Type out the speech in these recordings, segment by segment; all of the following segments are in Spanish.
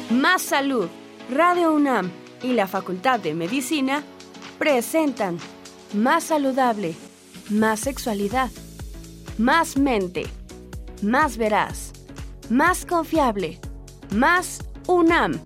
Más Salud, Radio UNAM y la Facultad de Medicina presentan Más Saludable, Más Sexualidad, Más Mente, Más Veraz, Más Confiable, Más UNAM.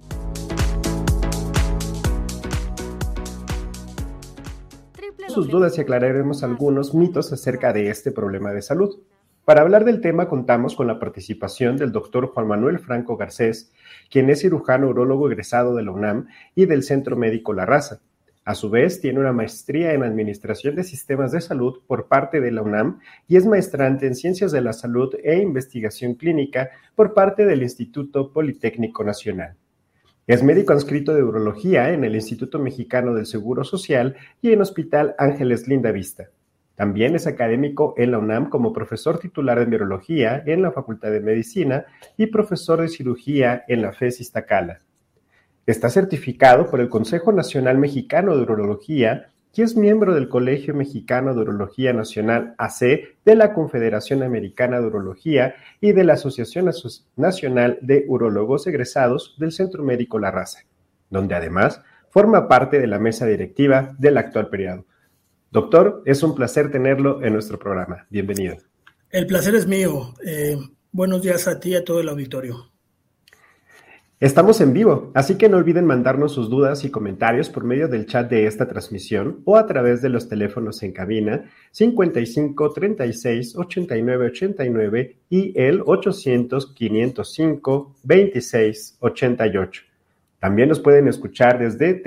Sus dudas y aclararemos algunos mitos acerca de este problema de salud. Para hablar del tema contamos con la participación del doctor Juan Manuel Franco Garcés, quien es cirujano urólogo egresado de la UNAM y del Centro Médico La Raza. A su vez, tiene una maestría en Administración de Sistemas de Salud por parte de la UNAM y es maestrante en Ciencias de la Salud e Investigación Clínica por parte del Instituto Politécnico Nacional. Es médico adscrito de urología en el Instituto Mexicano del Seguro Social y en Hospital Ángeles Lindavista. También es académico en la UNAM como profesor titular de Virología en la Facultad de Medicina y profesor de Cirugía en la FES Iztacala. Está certificado por el Consejo Nacional Mexicano de Urología y es miembro del Colegio Mexicano de Urología Nacional AC, de la Confederación Americana de Urología y de la Asociación Nacional de Urólogos Egresados del Centro Médico La Raza, donde además forma parte de la mesa directiva del actual periodo. Doctor, es un placer tenerlo en nuestro programa. Bienvenido. El placer es mío. Buenos días a ti y a todo el auditorio. Estamos en vivo, así que no olviden mandarnos sus dudas y comentarios por medio del chat de esta transmisión o a través de los teléfonos en cabina 55 36 89 89 y el 800 505 26 88. También nos pueden escuchar desde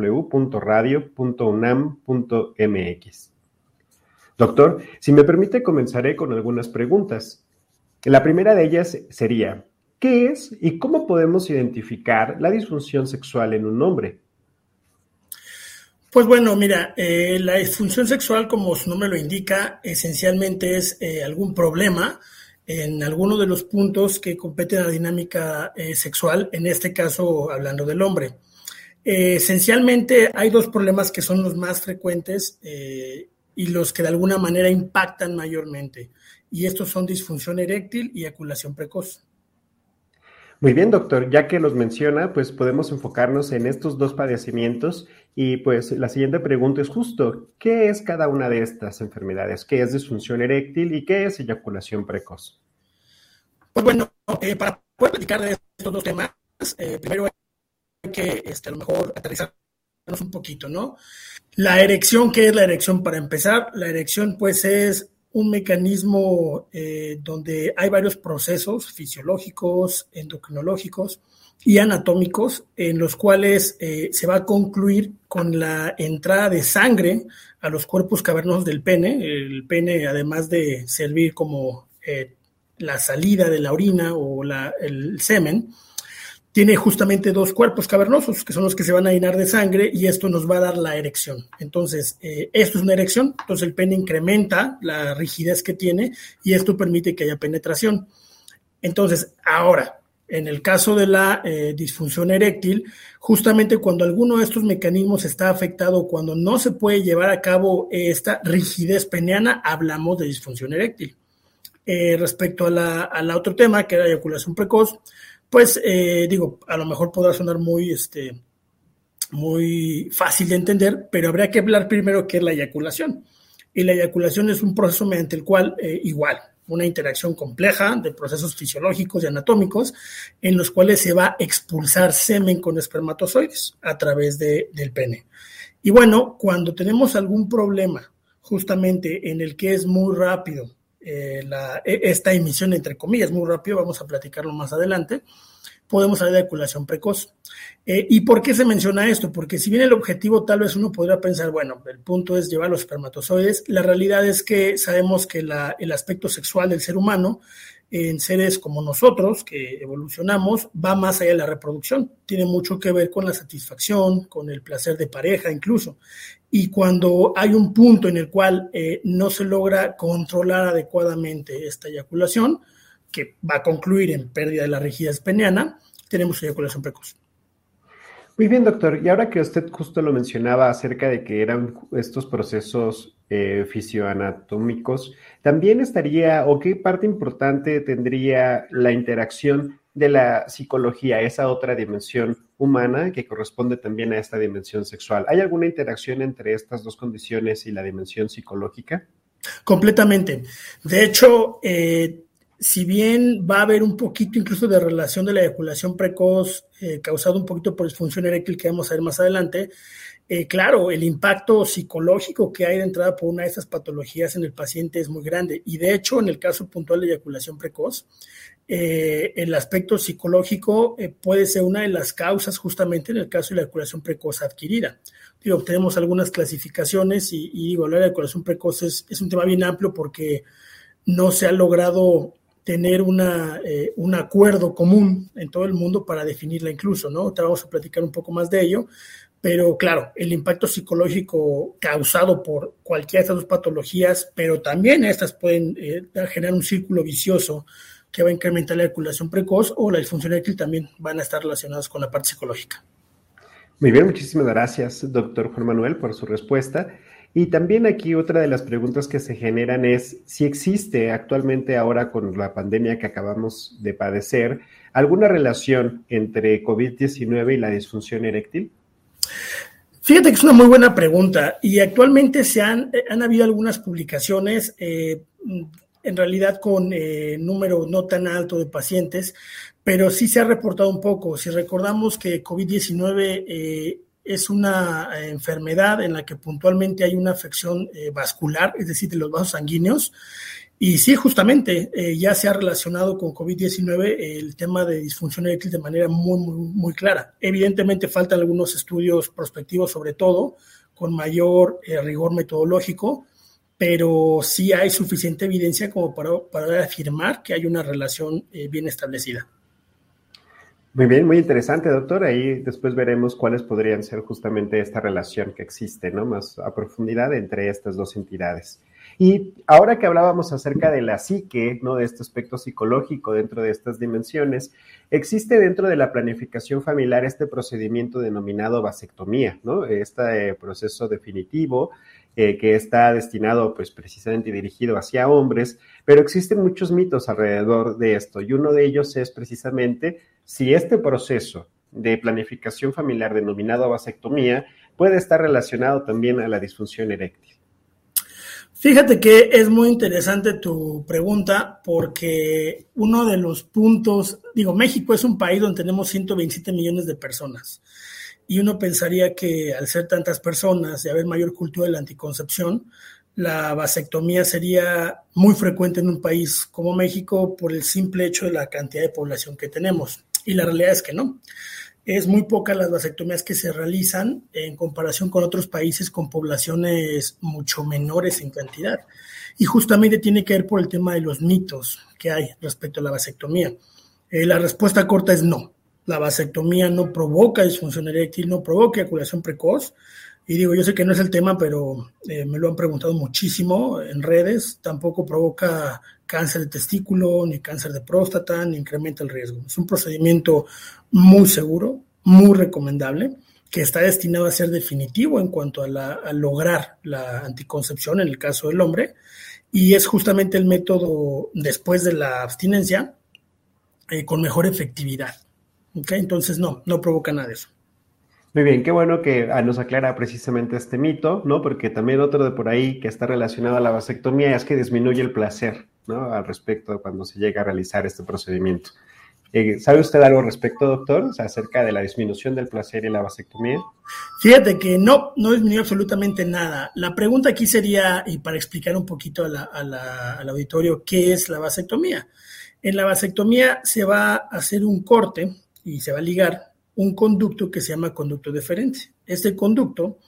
www.radio.unam.mx. Doctor, si me permite, comenzaré con algunas preguntas. La primera de ellas sería, ¿qué es y cómo podemos identificar la disfunción sexual en un hombre? Pues bueno, mira, la disfunción sexual, como su nombre lo indica, esencialmente es algún problema en alguno de los puntos que competen a la dinámica sexual, en este caso hablando del hombre. Esencialmente hay dos problemas que son los más frecuentes y los que de alguna manera impactan mayormente, y estos son disfunción eréctil y eyaculación precoz. Muy bien, doctor, ya que los menciona, pues podemos enfocarnos en estos dos padecimientos y pues la siguiente pregunta es justo, ¿qué es cada una de estas enfermedades? ¿Qué es disfunción eréctil y qué es eyaculación precoz? Pues bueno, para poder platicar de estos dos temas, primero hay que a lo mejor aterrizarnos un poquito, ¿no? La erección, ¿qué es la erección para empezar? La erección pues es un mecanismo donde hay varios procesos fisiológicos, endocrinológicos y anatómicos en los cuales se va a concluir con la entrada de sangre a los cuerpos cavernosos del pene. El pene, además de servir como la salida de la orina o el semen, tiene justamente dos cuerpos cavernosos que son los que se van a llenar de sangre y esto nos va a dar la erección. Entonces, esto es una erección, entonces el pene incrementa la rigidez que tiene y esto permite que haya penetración. Entonces, ahora, en el caso de la disfunción eréctil, justamente cuando alguno de estos mecanismos está afectado, cuando no se puede llevar a cabo esta rigidez peniana, hablamos de disfunción eréctil. Respecto al otro tema, que era eyaculación precoz, pues a lo mejor podrá sonar muy fácil de entender, pero habría que hablar primero qué es la eyaculación. Y la eyaculación es un proceso mediante el cual, una interacción compleja de procesos fisiológicos y anatómicos en los cuales se va a expulsar semen con espermatozoides a través del pene. Y bueno, cuando tenemos algún problema justamente en el que es muy rápido, esta emisión, entre comillas, muy rápido, vamos a platicarlo más adelante, podemos hablar de eyaculación precoz. ¿Y por qué se menciona esto? Porque si bien el objetivo tal vez uno podría pensar, bueno, el punto es llevar los espermatozoides, la realidad es que sabemos que el aspecto sexual del ser humano en seres como nosotros, que evolucionamos, va más allá de la reproducción. Tiene mucho que ver con la satisfacción, con el placer de pareja incluso. Y cuando hay un punto en el cual no se logra controlar adecuadamente esta eyaculación, que va a concluir en pérdida de la rigidez peniana, tenemos eyaculación precoz. Muy bien, doctor. Y ahora que usted justo lo mencionaba acerca de que eran estos procesos fisioanatómicos, también estaría, o qué parte importante tendría la interacción de la psicología, esa otra dimensión humana que corresponde también a esta dimensión sexual. ¿Hay alguna interacción entre estas dos condiciones y la dimensión psicológica? Completamente. De hecho, si bien va a haber un poquito incluso de relación de la eyaculación precoz causado un poquito por disfunción eréctil que vamos a ver más adelante, claro, el impacto psicológico que hay de entrada por una de estas patologías en el paciente es muy grande. Y de hecho, en el caso puntual de eyaculación precoz, el aspecto psicológico puede ser una de las causas justamente en el caso de la eyaculación precoz adquirida. Digo, tenemos algunas clasificaciones y digo, hablar de eyaculación precoz es un tema bien amplio porque no se ha logrado tener un acuerdo común en todo el mundo para definirla incluso, ¿no? Te vamos a platicar un poco más de ello, pero claro, el impacto psicológico causado por cualquiera de estas dos patologías, pero también estas pueden generar un círculo vicioso que va a incrementar la eyaculación precoz o la disfunción eréctil también van a estar relacionadas con la parte psicológica. Muy bien, muchísimas gracias, doctor Juan Manuel, por su respuesta. Y también aquí otra de las preguntas que se generan es si existe actualmente ahora con la pandemia que acabamos de padecer alguna relación entre COVID-19 y la disfunción eréctil. Fíjate que es una muy buena pregunta y actualmente han habido algunas publicaciones en realidad con número no tan alto de pacientes, pero sí se ha reportado un poco. Si recordamos que COVID-19 es una enfermedad en la que puntualmente hay una afección vascular, es decir, de los vasos sanguíneos, y sí, justamente ya se ha relacionado con COVID-19 el tema de disfunción eréctil de manera muy, muy, muy clara. Evidentemente faltan algunos estudios prospectivos, sobre todo, con mayor rigor metodológico, pero sí hay suficiente evidencia como para afirmar que hay una relación bien establecida. Muy bien, muy interesante, doctor. Ahí después veremos cuáles podrían ser justamente esta relación que existe, ¿no? Más a profundidad entre estas dos entidades. Y ahora que hablábamos acerca de la psique, ¿no? De este aspecto psicológico dentro de estas dimensiones, existe dentro de la planificación familiar este procedimiento denominado vasectomía, ¿no? Este proceso definitivo que está destinado pues precisamente dirigido hacia hombres, pero existen muchos mitos alrededor de esto y uno de ellos es precisamente si este proceso de planificación familiar denominado vasectomía puede estar relacionado también a la disfunción eréctil. Fíjate que es muy interesante tu pregunta porque uno de los puntos, México es un país donde tenemos 127 millones de personas y uno pensaría que al ser tantas personas y haber mayor cultura de la anticoncepción, la vasectomía sería muy frecuente en un país como México por el simple hecho de la cantidad de población que tenemos. Y la realidad es que no. Es muy pocas las vasectomías que se realizan en comparación con otros países con poblaciones mucho menores en cantidad. Y justamente tiene que ver por el tema de los mitos que hay respecto a la vasectomía. La respuesta corta es no. La vasectomía no provoca disfunción eréctil, no provoca eyaculación precoz. Y yo sé que no es el tema, pero me lo han preguntado muchísimo en redes. Tampoco provoca cáncer de testículo, ni cáncer de próstata, ni incrementa el riesgo. Es un procedimiento muy seguro, muy recomendable, que está destinado a ser definitivo en cuanto a lograr la anticoncepción en el caso del hombre. Y es justamente el método después de la abstinencia con mejor efectividad. ¿Okay? Entonces no provoca nada de eso. Muy bien, qué bueno que nos aclara precisamente este mito, ¿no? Porque también otro de por ahí que está relacionado a la vasectomía es que disminuye el placer, ¿no? Al respecto de cuando se llega a realizar este procedimiento. ¿Sabe usted algo al respecto, doctor? O sea, acerca de la disminución del placer y la vasectomía. Fíjate que no disminuyó absolutamente nada. La pregunta aquí sería, y para explicar un poquito al auditorio, ¿qué es la vasectomía? En la vasectomía se va a hacer un corte y se va a ligar un conducto que se llama conducto deferente. Este conducto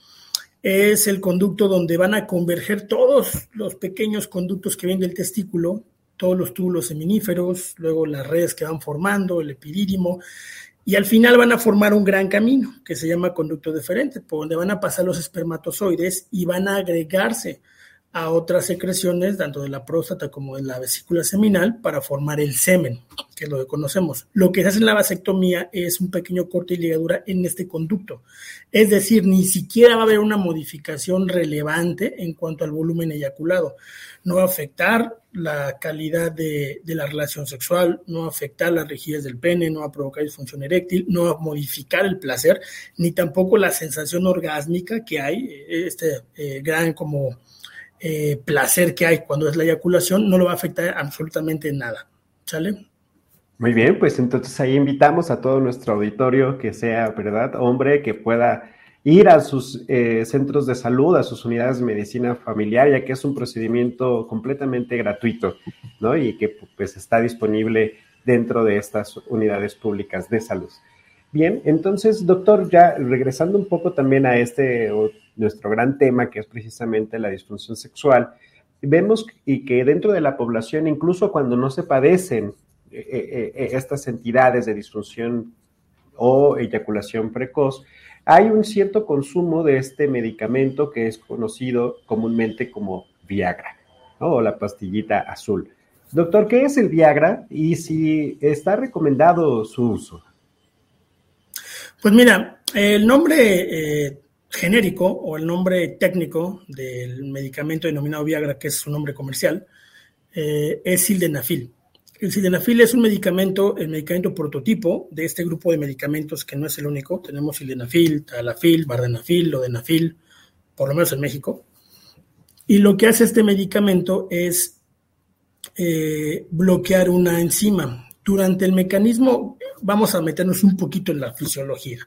es el conducto donde van a converger todos los pequeños conductos que vienen del testículo, todos los túbulos seminíferos, luego las redes que van formando, el epidídimo, y al final van a formar un gran camino que se llama conducto deferente, por donde van a pasar los espermatozoides y van a agregarse a otras secreciones, tanto de la próstata como de la vesícula seminal, para formar el semen, que es lo que conocemos. Lo que se hace en la vasectomía es un pequeño corte y ligadura en este conducto. Es decir, ni siquiera va a haber una modificación relevante en cuanto al volumen eyaculado. No va a afectar la calidad de la relación sexual, no va a afectar las rigidez del pene, no va a provocar disfunción eréctil, no va a modificar el placer, ni tampoco la sensación orgásmica que hay, gran como placer que hay cuando es la eyaculación, no lo va a afectar absolutamente en nada. ¿Sale? Muy bien, pues entonces ahí invitamos a todo nuestro auditorio que sea, ¿verdad?, hombre, que pueda ir a sus centros de salud, a sus unidades de medicina familiar, ya que es un procedimiento completamente gratuito, ¿no? Y que pues está disponible dentro de estas unidades públicas de salud. Bien, entonces, doctor, ya regresando un poco también a nuestro gran tema, que es precisamente la disfunción sexual, vemos y que dentro de la población, incluso cuando no se padecen estas entidades de disfunción o eyaculación precoz, hay un cierto consumo de este medicamento que es conocido comúnmente como Viagra, ¿no?, o la pastillita azul. Doctor, ¿qué es el Viagra y si está recomendado su uso? Pues mira, el nombre genérico o el nombre técnico del medicamento denominado Viagra, que es su nombre comercial, es sildenafil. El sildenafil es el medicamento prototipo de este grupo de medicamentos, que no es el único. Tenemos sildenafil, tadalafil, vardenafil, lodenafil, por lo menos en México. Y lo que hace este medicamento es bloquear una enzima. Durante el mecanismo, vamos a meternos un poquito en la fisiología.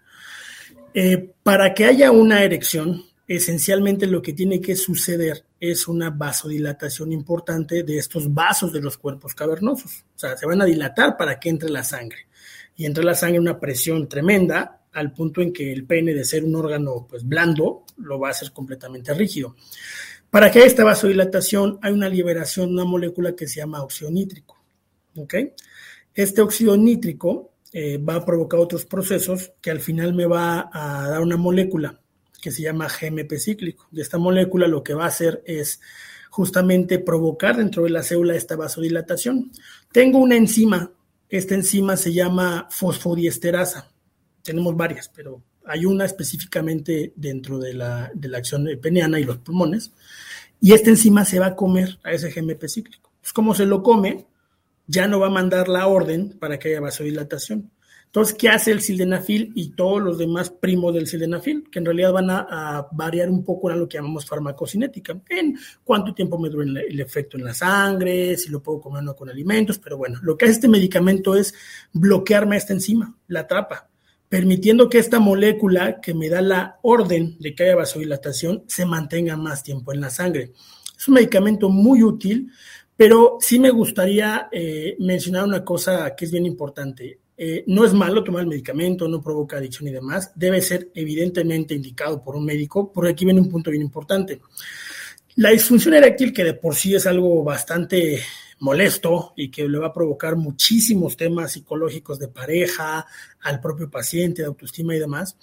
Para que haya una erección, esencialmente lo que tiene que suceder es una vasodilatación importante de estos vasos de los cuerpos cavernosos. O sea, se van a dilatar para que entre la sangre. Y entre la sangre una presión tremenda, al punto en que el pene, de ser un órgano pues blando, lo va a hacer completamente rígido. Para que haya esta vasodilatación hay una liberación de una molécula que se llama óxido nítrico. ¿Ok? Este óxido nítrico va a provocar otros procesos que al final me va a dar una molécula que se llama GMP cíclico. Y esta molécula lo que va a hacer es justamente provocar dentro de la célula esta vasodilatación. Tengo una enzima, esta enzima se llama fosfodiesterasa. Tenemos varias, pero hay una específicamente dentro de la acción peniana y los pulmones, y esta enzima se va a comer a ese GMP cíclico. Pues como se lo come, ya no va a mandar la orden para que haya vasodilatación. Entonces, ¿qué hace el sildenafil y todos los demás primos del sildenafil? Que en realidad van a variar un poco en lo que llamamos farmacocinética, en cuánto tiempo me dura el efecto en la sangre, si lo puedo comer o no con alimentos, pero bueno, lo que hace este medicamento es bloquearme esta enzima, la atrapa, permitiendo que esta molécula que me da la orden de que haya vasodilatación se mantenga más tiempo en la sangre. Es un medicamento muy útil, pero sí me gustaría mencionar una cosa que es bien importante. No es malo tomar el medicamento, no provoca adicción y demás. Debe ser evidentemente indicado por un médico, porque aquí viene un punto bien importante. La disfunción eréctil, que de por sí es algo bastante molesto y que le va a provocar muchísimos temas psicológicos de pareja, al propio paciente, de autoestima y demás,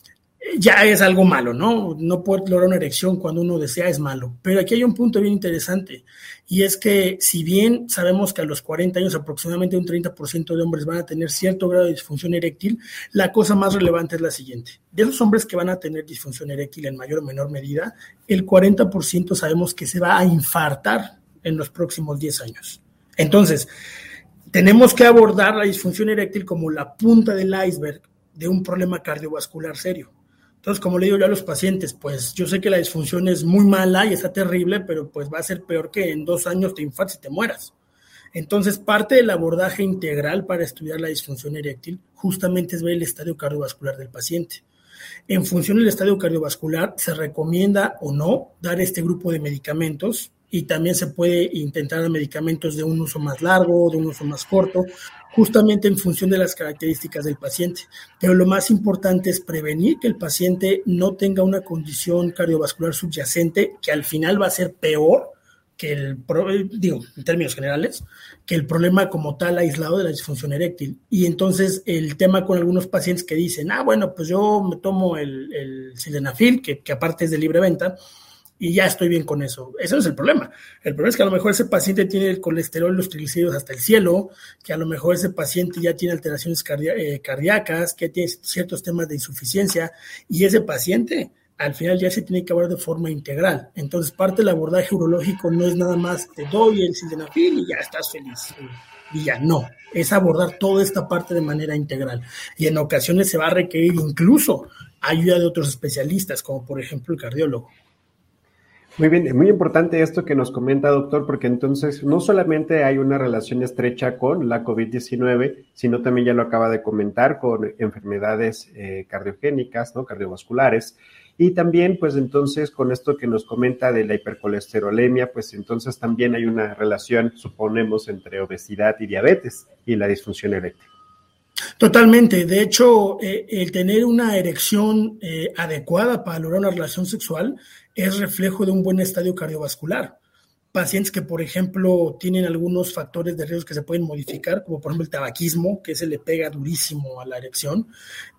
ya es algo malo, ¿no? No poder lograr una erección cuando uno desea es malo. Pero aquí hay un punto bien interesante, y es que si bien sabemos que a los 40 años aproximadamente un 30% de hombres van a tener cierto grado de disfunción eréctil, la cosa más relevante es la siguiente. De esos hombres que van a tener disfunción eréctil en mayor o menor medida, el 40% sabemos que se va a infartar en los próximos 10 años. Entonces, tenemos que abordar la disfunción eréctil como la punta del iceberg de un problema cardiovascular serio. Entonces, como le digo yo a los pacientes, pues yo sé que la disfunción es muy mala y está terrible, pero pues va a ser peor que en 2 años te infartes y te mueras. Entonces, parte del abordaje integral para estudiar la disfunción eréctil justamente es ver el estadio cardiovascular del paciente. En función del estadio cardiovascular, se recomienda o no dar este grupo de medicamentos, y también se puede intentar dar medicamentos de un uso más largo, de un uso más corto, justamente en función de las características del paciente. Pero lo más importante es prevenir que el paciente no tenga una condición cardiovascular subyacente que al final va a ser peor que en términos generales, que el problema como tal aislado de la disfunción eréctil. Y entonces el tema con algunos pacientes que dicen, bueno, pues yo me tomo el sildenafil, que aparte es de libre venta, y ya estoy bien con eso. Ese no es el problema. El problema es que a lo mejor ese paciente tiene el colesterol y los triglicéridos hasta el cielo, que a lo mejor ese paciente ya tiene alteraciones cardíacas, que tiene ciertos temas de insuficiencia, y ese paciente al final ya se tiene que hablar de forma integral. Entonces, parte del abordaje urológico no es nada más te doy el sildenafil y ya estás feliz. Y ya no, es abordar toda esta parte de manera integral. Y en ocasiones se va a requerir incluso ayuda de otros especialistas, como por ejemplo el cardiólogo. Muy bien, es muy importante esto que nos comenta, doctor, porque entonces no solamente hay una relación estrecha con la COVID-19, sino también ya lo acaba de comentar con enfermedades cardiogénicas, ¿no? Cardiovasculares, y también pues entonces con esto que nos comenta de la hipercolesterolemia, pues entonces también hay una relación, suponemos, entre obesidad y diabetes y la disfunción eréctil. Totalmente. De hecho, el tener una erección adecuada para lograr una relación sexual es reflejo de un buen estadio cardiovascular. Pacientes que, por ejemplo, tienen algunos factores de riesgo que se pueden modificar, como por ejemplo el tabaquismo, que se le pega durísimo a la erección,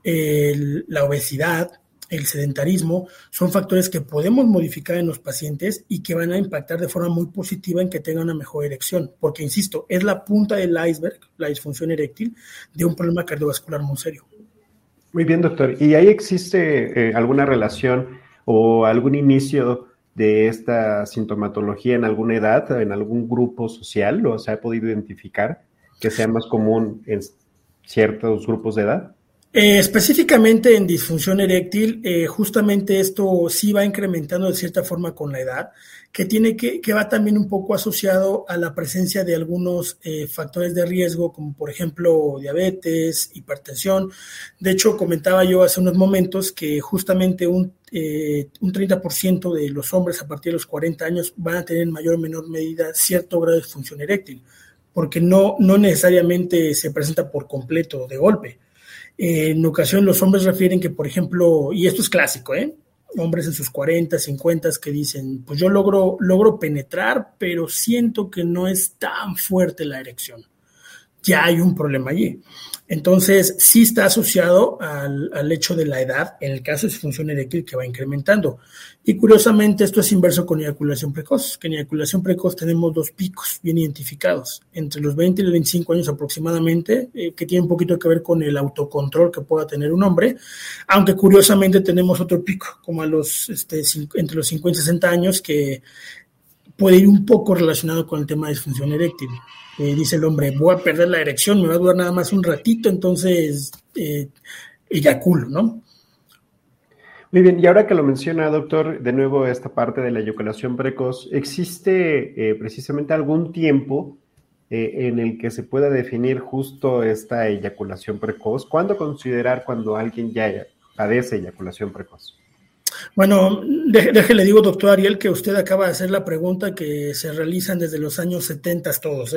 la obesidad, el sedentarismo, son factores que podemos modificar en los pacientes y que van a impactar de forma muy positiva en que tengan una mejor erección, porque, insisto, es la punta del iceberg, la disfunción eréctil, de un problema cardiovascular muy serio. Muy bien, doctor. ¿Y ahí existe alguna relación o algún inicio de esta sintomatología en alguna edad, en algún grupo social? ¿O se ha podido identificar que sea más común en ciertos grupos de edad? Específicamente en disfunción eréctil, justamente esto sí va incrementando de cierta forma con la edad, que va también un poco asociado a la presencia de algunos factores de riesgo, como por ejemplo diabetes, hipertensión. De hecho, comentaba yo hace unos momentos que justamente un 30% de los hombres a partir de los 40 años van a tener en mayor o menor medida cierto grado de disfunción eréctil, porque no necesariamente se presenta por completo de golpe. En ocasión los hombres refieren que, por ejemplo, y esto es clásico, hombres en sus 40, 50 que dicen, pues yo logro penetrar, pero siento que no es tan fuerte la erección. Ya hay un problema allí. Entonces, sí está asociado al hecho de la edad, en el caso de disfunción eréctil, que va incrementando. Y curiosamente, esto es inverso con eyaculación precoz, que en eyaculación precoz tenemos 2 picos bien identificados, entre los 20 y los 25 años aproximadamente, que tiene un poquito que ver con el autocontrol que pueda tener un hombre, aunque curiosamente tenemos otro pico, como entre los 50 y 60 años, que puede ir un poco relacionado con el tema de disfunción eréctil. Dice el hombre, voy a perder la erección, me va a durar nada más un ratito, entonces eyaculo, ¿no? Muy bien, y ahora que lo menciona, doctor, de nuevo esta parte de la eyaculación precoz, ¿existe precisamente algún tiempo en el que se pueda definir justo esta eyaculación precoz? ¿Cuándo considerar cuando alguien ya padece eyaculación precoz? Bueno, déjele digo, doctor Ariel, que usted acaba de hacer la pregunta que se realizan desde los años 70 todos,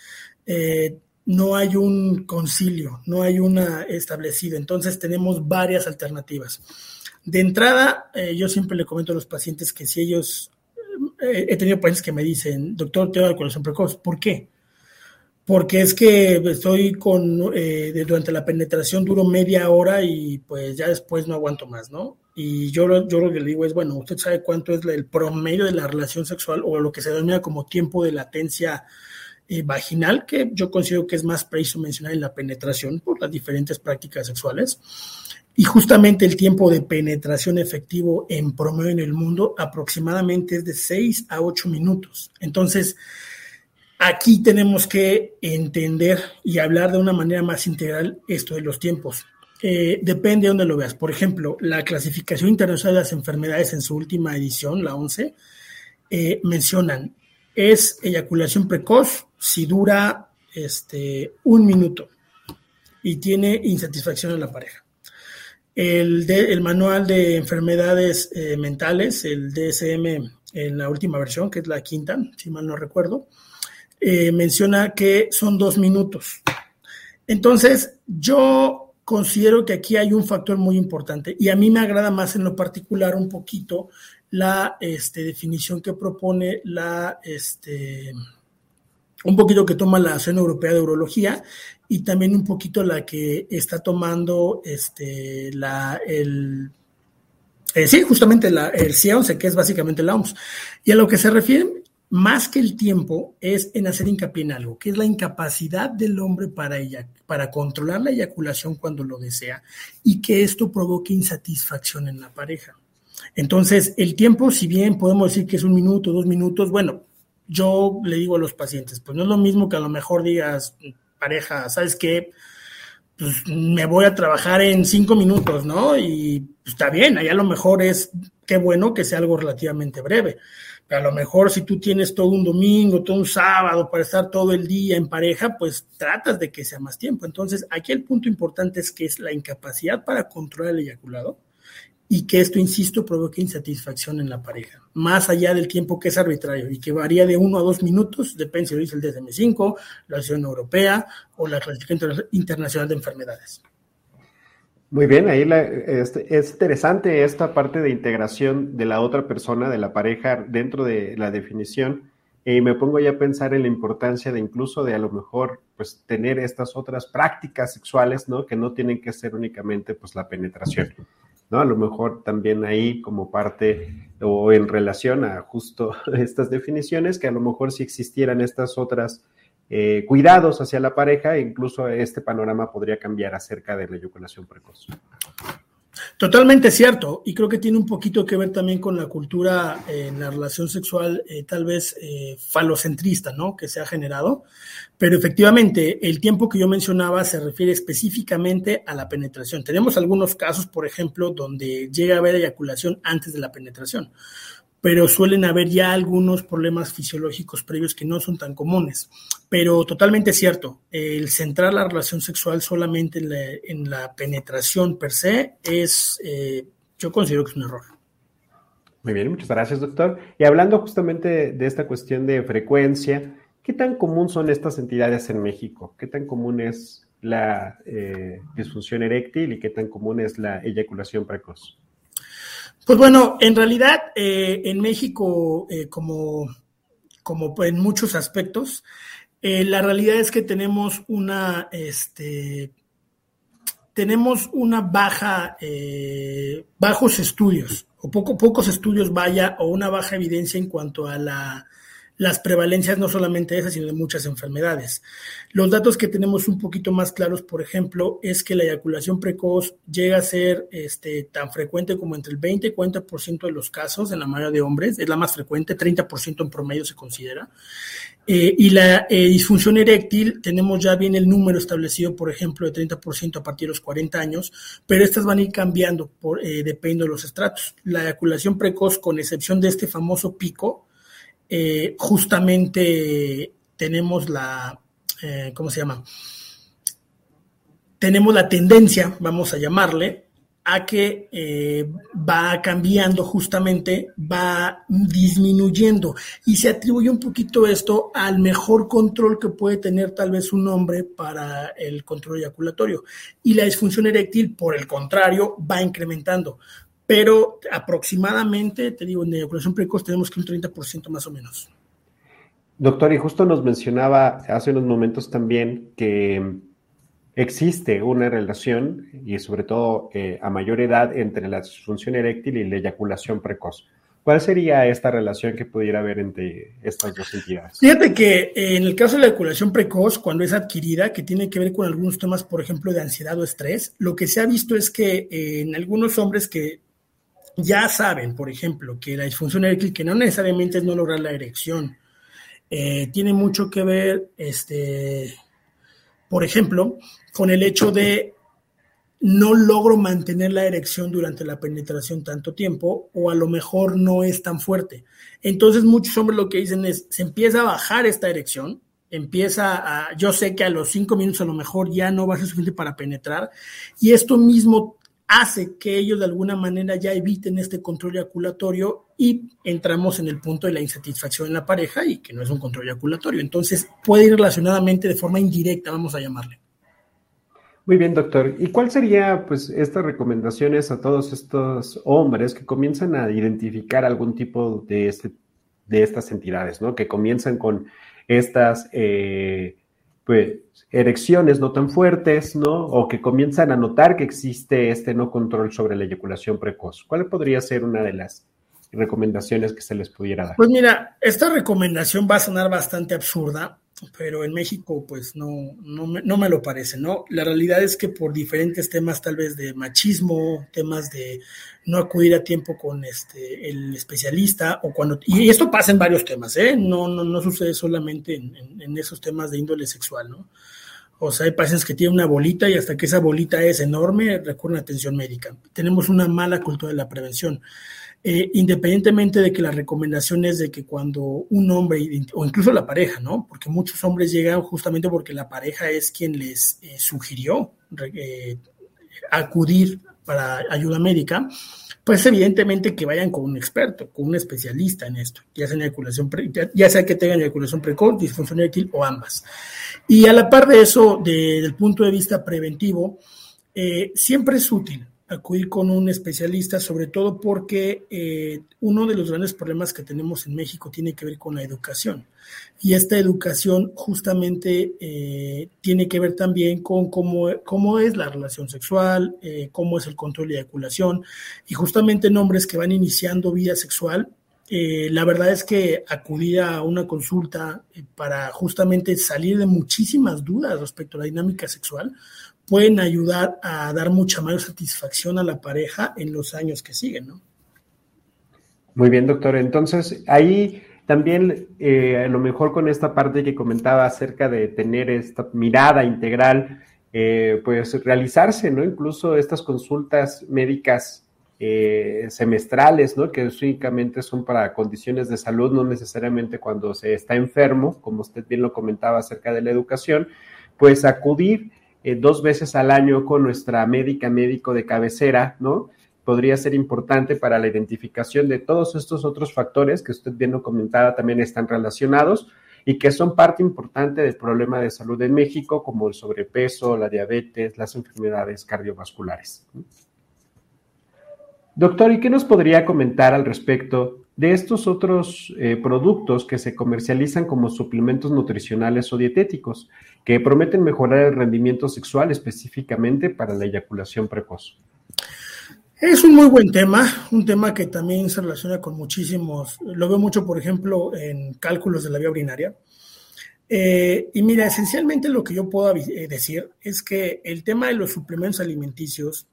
no hay un concilio, no hay una establecida, entonces tenemos varias alternativas. De entrada, yo siempre le comento a los pacientes que si ellos, he tenido pacientes que me dicen, doctor, tengo eyaculación precoz, ¿por qué? Porque es que estoy durante la penetración duro media hora y pues ya después no aguanto más, ¿no? Y yo lo que le digo es, bueno, ¿usted sabe cuánto es el promedio de la relación sexual o lo que se denomina como tiempo de latencia vaginal, que yo considero que es más preciso mencionar en la penetración por las diferentes prácticas sexuales? Y justamente el tiempo de penetración efectivo en promedio en el mundo aproximadamente es de 6 a 8 minutos. Entonces, aquí tenemos que entender y hablar de una manera más integral esto de los tiempos. Depende de dónde lo veas. Por ejemplo, la Clasificación Internacional de las Enfermedades en su última edición, la 11, mencionan, es eyaculación precoz si dura 1 minuto y tiene insatisfacción en la pareja. El Manual de Enfermedades Mentales, el DSM, en la última versión, que es la 5ª, si mal no recuerdo, menciona que son 2 minutos. Entonces, yo considero que aquí hay un factor muy importante y a mí me agrada más en lo particular un poquito la definición que propone un poquito que toma la Asociación Europea de Urología y también un poquito la que está tomando el Sí, justamente el C11, que es básicamente la OMS. Y a lo que se refiere, más que el tiempo, es en hacer hincapié en algo, que es la incapacidad del hombre para controlar la eyaculación cuando lo desea y que esto provoque insatisfacción en la pareja. Entonces, el tiempo, si bien podemos decir que es 1 minuto, 2 minutos, bueno, yo le digo a los pacientes, pues no es lo mismo que a lo mejor digas, pareja, ¿sabes qué? Pues me voy a trabajar en 5 minutos, ¿no? Y pues, está bien, ahí a lo mejor qué bueno que sea algo relativamente breve. Pero a lo mejor si tú tienes todo un domingo, todo un sábado para estar todo el día en pareja, pues tratas de que sea más tiempo. Entonces, aquí el punto importante es que es la incapacidad para controlar el eyaculado y que esto, insisto, provoque insatisfacción en la pareja, más allá del tiempo que es arbitrario y que varía de 1 a 2 minutos, depende si lo dice el DSM-5, la Asociación Europea o la Clasificación Internacional de Enfermedades. Muy bien, ahí es interesante esta parte de integración de la otra persona, de la pareja, dentro de la definición, y me pongo ya a pensar en la importancia de incluso de a lo mejor pues tener estas otras prácticas sexuales, ¿no? Que no tienen que ser únicamente pues la penetración, ¿no? A lo mejor también ahí como parte o en relación a justo estas definiciones, que a lo mejor si existieran estas otras cuidados hacia la pareja, incluso este panorama podría cambiar acerca de la eyaculación precoz. Totalmente cierto, y creo que tiene un poquito que ver también con la cultura en la relación sexual, tal vez falocentrista, ¿no? Que se ha generado, pero efectivamente el tiempo que yo mencionaba se refiere específicamente a la penetración. Tenemos algunos casos, por ejemplo, donde llega a haber eyaculación antes de la penetración, pero suelen haber ya algunos problemas fisiológicos previos que no son tan comunes. Pero totalmente cierto, el centrar la relación sexual solamente en la penetración per se yo considero que es un error. Muy bien, muchas gracias, doctor. Y hablando justamente de esta cuestión de frecuencia, ¿qué tan común son estas entidades en México? ¿Qué tan común es la disfunción eréctil y qué tan común es la eyaculación precoz? Pues bueno, en realidad en México, como en muchos aspectos, la realidad es que tenemos una bajos estudios, o pocos estudios o una baja evidencia en cuanto a las prevalencias, no solamente de esas, sino de muchas enfermedades. Los datos que tenemos un poquito más claros, por ejemplo, es que la eyaculación precoz llega a ser tan frecuente como entre el 20 y 40% de los casos en la mayoría de hombres, es la más frecuente, 30% en promedio se considera. Y la disfunción eréctil, tenemos ya bien el número establecido, por ejemplo, de 30% a partir de los 40 años, pero estas van a ir cambiando dependiendo de los estratos. La eyaculación precoz, con excepción de este famoso pico, justamente tenemos tenemos la tendencia, vamos a llamarle, a que va cambiando justamente, va disminuyendo y se atribuye un poquito esto al mejor control que puede tener tal vez un hombre para el control eyaculatorio, y la disfunción eréctil, por el contrario, va incrementando. Pero aproximadamente, te digo, en eyaculación precoz tenemos que un 30% más o menos. Doctor, y justo nos mencionaba hace unos momentos también que existe una relación, y sobre todo a mayor edad, entre la disfunción eréctil y la eyaculación precoz. ¿Cuál sería esta relación que pudiera haber entre estas dos entidades? Fíjate que en el caso de la eyaculación precoz, cuando es adquirida, que tiene que ver con algunos temas, por ejemplo, de ansiedad o estrés, lo que se ha visto es que en algunos hombres que ya saben, por ejemplo, que la disfunción eréctil, que no necesariamente es no lograr la erección, tiene mucho que ver, por ejemplo, con el hecho de no logro mantener la erección durante la penetración tanto tiempo, o a lo mejor no es tan fuerte. Entonces muchos hombres lo que dicen es, se empieza a bajar esta erección, yo sé que a los 5 minutos a lo mejor ya no va a ser suficiente para penetrar, y esto mismo hace que ellos de alguna manera ya eviten este control eyaculatorio y entramos en el punto de la insatisfacción en la pareja y que no es un control eyaculatorio. Entonces puede ir relacionadamente de forma indirecta, vamos a llamarle. Muy bien, doctor. ¿Y cuál sería, pues, estas recomendaciones a todos estos hombres que comienzan a identificar algún tipo de estas entidades, ¿no? Que comienzan con estas pues, erecciones no tan fuertes, ¿no? O que comienzan a notar que existe este no control sobre la eyaculación precoz. ¿Cuál podría ser una de las recomendaciones que se les pudiera dar? Pues mira, esta recomendación va a sonar bastante absurda, pero en México pues no me lo parece, ¿no? La realidad es que por diferentes temas tal vez de machismo, temas de no acudir a tiempo con el especialista, y esto pasa en varios temas, no sucede solamente en esos temas de índole sexual, ¿no? O sea, hay pacientes que tienen una bolita y hasta que esa bolita es enorme recurren a atención médica. Tenemos una mala cultura de la prevención. Independientemente de que la recomendación es de que cuando un hombre, o incluso la pareja, ¿no? Porque muchos hombres llegan justamente porque la pareja es quien les sugirió acudir para ayuda médica, pues evidentemente que vayan con un experto, con un especialista en esto, ya sea que tengan eyaculación precoz, disfunción eréctil o ambas. Y a la par de eso, desde el punto de vista preventivo, siempre es útil acudir con un especialista, sobre todo porque uno de los grandes problemas que tenemos en México tiene que ver con la educación. Y esta educación justamente tiene que ver también con cómo es la relación sexual, cómo es el control de eyaculación, y justamente en hombres que van iniciando vida sexual, la verdad es que acudir a una consulta para justamente salir de muchísimas dudas respecto a la dinámica sexual pueden ayudar a dar mucha mayor satisfacción a la pareja en los años que siguen, ¿no? Muy bien, doctor. Entonces, ahí también, a lo mejor con esta parte que comentaba acerca de tener esta mirada integral, pues realizarse, ¿no? Incluso estas consultas médicas semestrales, ¿no? Que únicamente son para condiciones de salud, no necesariamente cuando se está enfermo, como usted bien lo comentaba acerca de la educación, pues acudir 2 veces al año con nuestra médico de cabecera, ¿no? Podría ser importante para la identificación de todos estos otros factores que usted bien lo comentaba, también están relacionados y que son parte importante del problema de salud en México, como el sobrepeso, la diabetes, las enfermedades cardiovasculares. Doctor, ¿y qué nos podría comentar al respecto de estos otros productos que se comercializan como suplementos nutricionales o dietéticos, que prometen mejorar el rendimiento sexual específicamente para la eyaculación precoz? Es un muy buen tema, un tema que también se relaciona con muchísimos, lo veo mucho, por ejemplo, en cálculos de la vía urinaria. Y mira, esencialmente lo que yo puedo decir es que el tema de los suplementos alimenticios,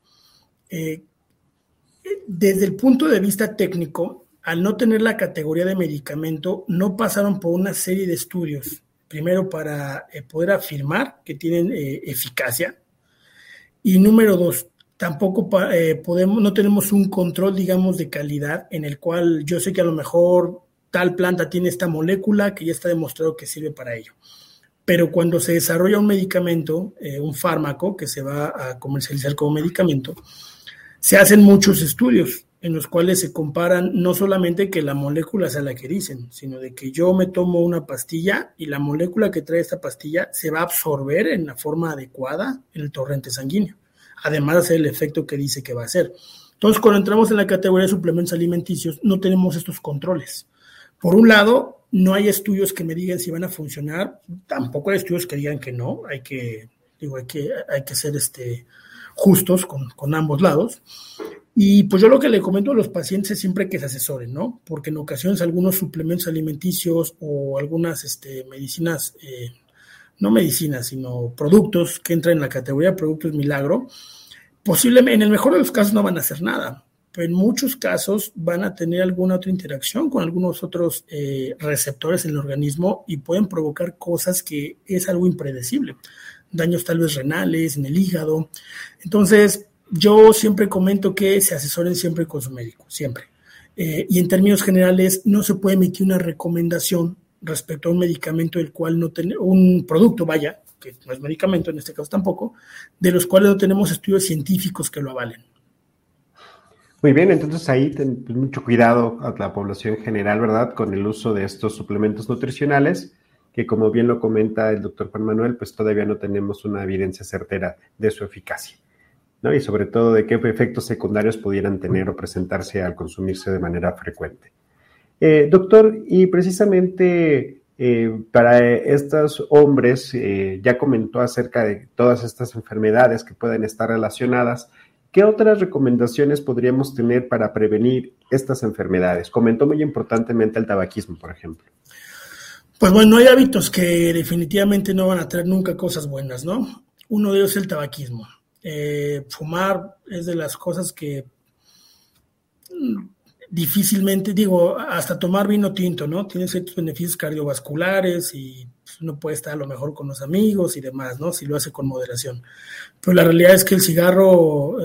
desde el punto de vista técnico, al no tener la categoría de medicamento, no pasaron por una serie de estudios, primero para poder afirmar que tienen eficacia, y número 2, tampoco no tenemos un control, digamos, de calidad en el cual yo sé que a lo mejor tal planta tiene esta molécula que ya está demostrado que sirve para ello. Pero cuando se desarrolla un medicamento, un fármaco que se va a comercializar como medicamento, se hacen muchos estudios en los cuales se comparan no solamente que la molécula sea la que dicen, sino de que yo me tomo una pastilla y la molécula que trae esta pastilla se va a absorber en la forma adecuada en el torrente sanguíneo, además de hacer el efecto que dice que va a hacer. Entonces, cuando entramos en la categoría de suplementos alimenticios, no tenemos estos controles. Por un lado, no hay estudios que me digan si van a funcionar, tampoco hay estudios que digan que no, hay que ser justos con ambos lados. Y pues yo lo que le comento a los pacientes es siempre que se asesoren, ¿no? Porque en ocasiones algunos suplementos alimenticios o algunas medicinas, no medicinas, sino productos que entran en la categoría de productos milagro, posiblemente, en el mejor de los casos no van a hacer nada, pero en muchos casos van a tener alguna otra interacción con algunos otros receptores en el organismo y pueden provocar cosas que es algo impredecible, daños tal vez renales, en el hígado. Entonces, yo siempre comento que se asesoren siempre con su médico, siempre. Y en términos generales, no se puede emitir una recomendación respecto a un medicamento del cual no tenemos, un producto, vaya, que no es medicamento en este caso tampoco, de los cuales no tenemos estudios científicos que lo avalen. Muy bien, entonces ahí mucho cuidado a la población general, ¿verdad?, con el uso de estos suplementos nutricionales, que como bien lo comenta el doctor Juan Manuel, pues todavía no tenemos una evidencia certera de su eficacia, ¿no? Y sobre todo de qué efectos secundarios pudieran tener o presentarse al consumirse de manera frecuente. Doctor, y precisamente Para estos hombres, ya comentó acerca de todas estas enfermedades que pueden estar relacionadas. ¿Qué otras recomendaciones podríamos tener para prevenir estas enfermedades? Comentó muy importantemente el tabaquismo, por ejemplo. Pues bueno, hay hábitos que definitivamente no van a traer nunca cosas buenas, ¿no? Uno de ellos es el tabaquismo. Fumar es de las cosas que difícilmente, hasta tomar vino tinto, ¿no? Tiene ciertos beneficios cardiovasculares y uno puede estar a lo mejor con los amigos y demás, ¿no? Si lo hace con moderación. Pero la realidad es que el cigarro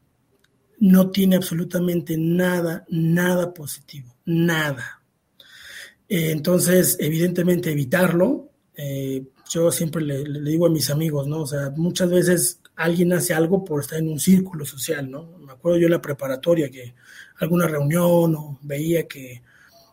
no tiene absolutamente nada positivo, nada. Entonces, evidentemente, evitarlo. Yo siempre le digo a mis amigos, ¿no? O sea, muchas veces alguien hace algo por estar en un círculo social, ¿no? Me acuerdo yo en la preparatoria que alguna reunión o veía que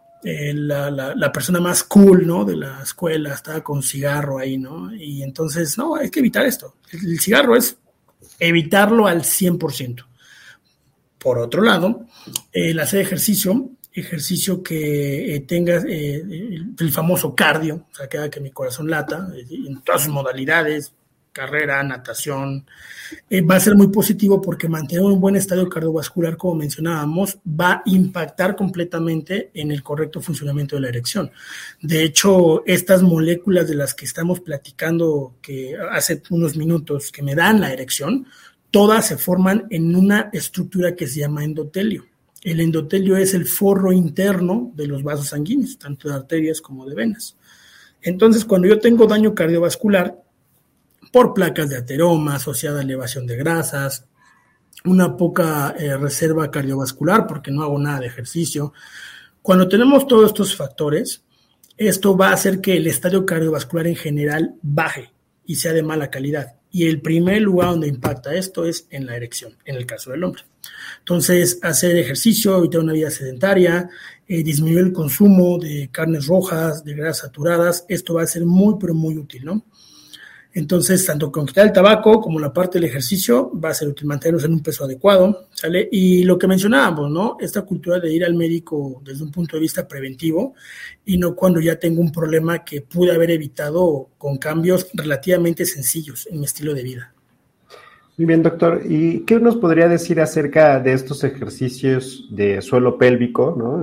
la persona más cool, ¿no? De la escuela estaba con cigarro ahí, ¿no? Y entonces, no, hay que evitar esto. El cigarro es evitarlo al 100%. Por otro lado, el hacer ejercicio que tenga el famoso cardio, o sea, que haga que mi corazón lata, en todas sus modalidades, carrera, natación, va a ser muy positivo porque mantener un buen estado cardiovascular, como mencionábamos, va a impactar completamente en el correcto funcionamiento de la erección. De hecho, estas moléculas de las que estamos platicando que hace unos minutos que me dan la erección, todas se forman en una estructura que se llama endotelio. El endotelio es el forro interno de los vasos sanguíneos, tanto de arterias como de venas. Entonces, cuando yo tengo daño cardiovascular por placas de ateroma asociada a elevación de grasas, una poca reserva cardiovascular porque no hago nada de ejercicio, cuando tenemos todos estos factores, esto va a hacer que el estadio cardiovascular en general baje y sea de mala calidad. Y el primer lugar donde impacta esto es en la erección, en el caso del hombre. Entonces, hacer ejercicio, evitar una vida sedentaria, disminuir el consumo de carnes rojas, de grasas saturadas, esto va a ser muy, pero muy útil, ¿no? Entonces, tanto con quitar el tabaco como la parte del ejercicio va a ser útil mantenernos en un peso adecuado, ¿sale? Y lo que mencionábamos, ¿no? Esta cultura de ir al médico desde un punto de vista preventivo y no cuando ya tengo un problema que pude haber evitado con cambios relativamente sencillos en mi estilo de vida. Muy bien, doctor. ¿Y qué nos podría decir acerca de estos ejercicios de suelo pélvico, ¿no?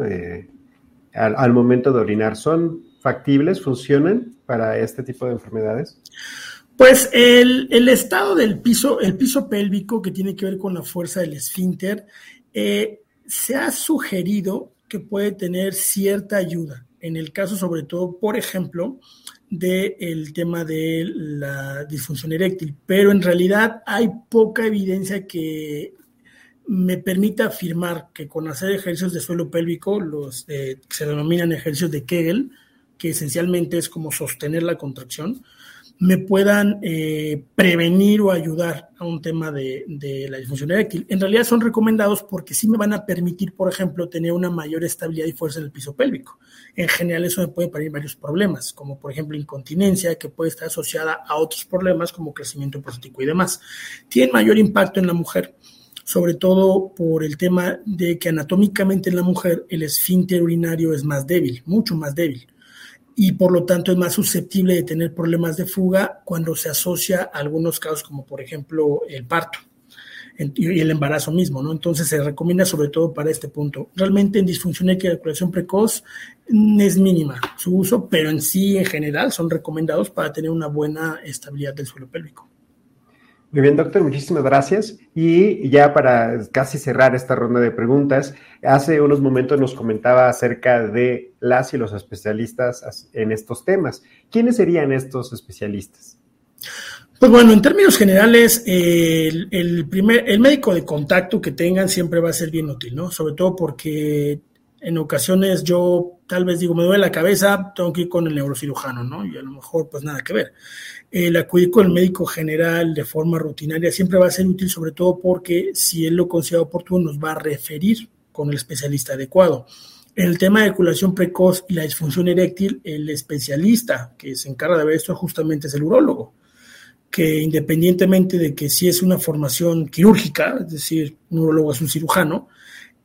Al momento de orinar? ¿Son factibles? ¿Funcionan para este tipo de enfermedades? Pues el estado del piso, el piso pélvico que tiene que ver con la fuerza del esfínter, se ha sugerido que puede tener cierta ayuda. En el caso, sobre todo, por ejemplo, del tema de la disfunción eréctil, pero en realidad hay poca evidencia que me permita afirmar que con hacer ejercicios de suelo pélvico, los se denominan ejercicios de Kegel, que esencialmente es como sostener la contracción, me puedan prevenir o ayudar a un tema de la disfunción eréctil. En realidad son recomendados porque sí me van a permitir, por ejemplo, tener una mayor estabilidad y fuerza en el piso pélvico. En general eso me puede prevenir varios problemas, como por ejemplo incontinencia, que puede estar asociada a otros problemas como crecimiento prostático y demás. Tienen mayor impacto en la mujer, sobre todo por el tema de que anatómicamente en la mujer el esfínter urinario es más débil, mucho más débil. Y por lo tanto es más susceptible de tener problemas de fuga cuando se asocia a algunos casos como por ejemplo el parto y el embarazo mismo, ¿no? Entonces se recomienda sobre todo para este punto. Realmente en disfunción de eyaculación precoz es mínima su uso, pero en sí en general son recomendados para tener una buena estabilidad del suelo pélvico. Muy bien, doctor, muchísimas gracias. Y ya para casi cerrar esta ronda de preguntas, hace unos momentos nos comentaba acerca de las y los especialistas en estos temas. ¿Quiénes serían estos especialistas? Pues bueno, en términos generales, el médico de contacto que tengan siempre va a ser bien útil, ¿no? Sobre todo porque en ocasiones yo tal vez digo, me duele la cabeza, tengo que ir con el neurocirujano, ¿no? Y a lo mejor pues nada que ver. El acudir con el médico general de forma rutinaria siempre va a ser útil, sobre todo porque si él lo considera oportuno nos va a referir con el especialista adecuado. En el tema de eyaculación precoz y la disfunción eréctil, el especialista que se encarga de ver esto justamente es el urólogo, que independientemente de que si es una formación quirúrgica, es decir, un urólogo es un cirujano,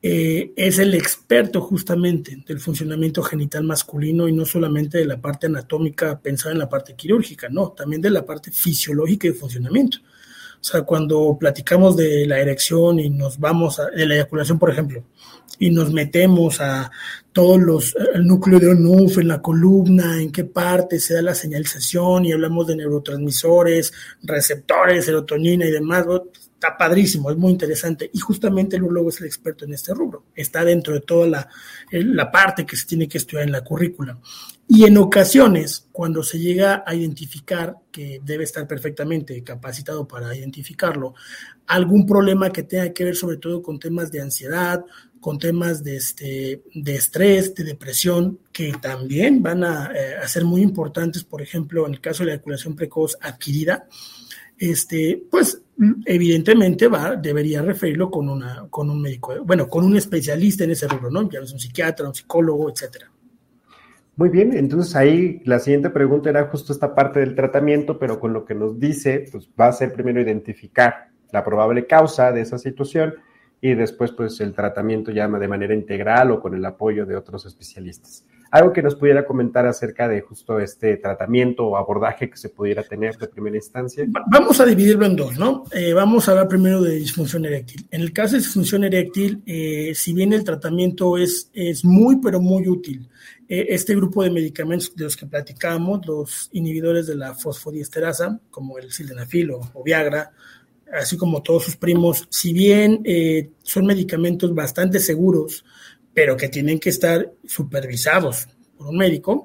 es el experto justamente del funcionamiento genital masculino y no solamente de la parte anatómica pensada en la parte quirúrgica, no, también de la parte fisiológica y de funcionamiento. O sea, cuando platicamos de la erección y nos vamos de la eyaculación, por ejemplo, y nos metemos a todos el núcleo de Onuf, en la columna, en qué parte se da la señalización y hablamos de neurotransmisores, receptores, serotonina y demás, está padrísimo, es muy interesante. Y justamente el urólogo es el experto en este rubro. Está dentro de toda la parte que se tiene que estudiar en la currícula. Y en ocasiones, cuando se llega a identificar, que debe estar perfectamente capacitado para identificarlo, algún problema que tenga que ver sobre todo con temas de ansiedad, con temas de estrés, de depresión, que también van a ser muy importantes, por ejemplo, en el caso de la eyaculación precoz adquirida, pues evidentemente debería referirlo con un médico, bueno, con un especialista en ese rubro, ¿no? Ya es un psiquiatra, un psicólogo, etcétera. Muy bien, entonces ahí la siguiente pregunta era justo esta parte del tratamiento, pero con lo que nos dice, pues va a ser primero identificar la probable causa de esa situación y después pues el tratamiento ya de manera integral o con el apoyo de otros especialistas. Algo que nos pudiera comentar acerca de justo este tratamiento o abordaje que se pudiera tener de primera instancia. Vamos a dividirlo en dos, ¿no? Vamos a hablar primero de disfunción eréctil. En el caso de disfunción eréctil, si bien el tratamiento es muy, pero muy útil, este grupo de medicamentos de los que platicamos, los inhibidores de la fosfodiesterasa, como el sildenafil o Viagra, así como todos sus primos, si bien son medicamentos bastante seguros, pero que tienen que estar supervisados por un médico,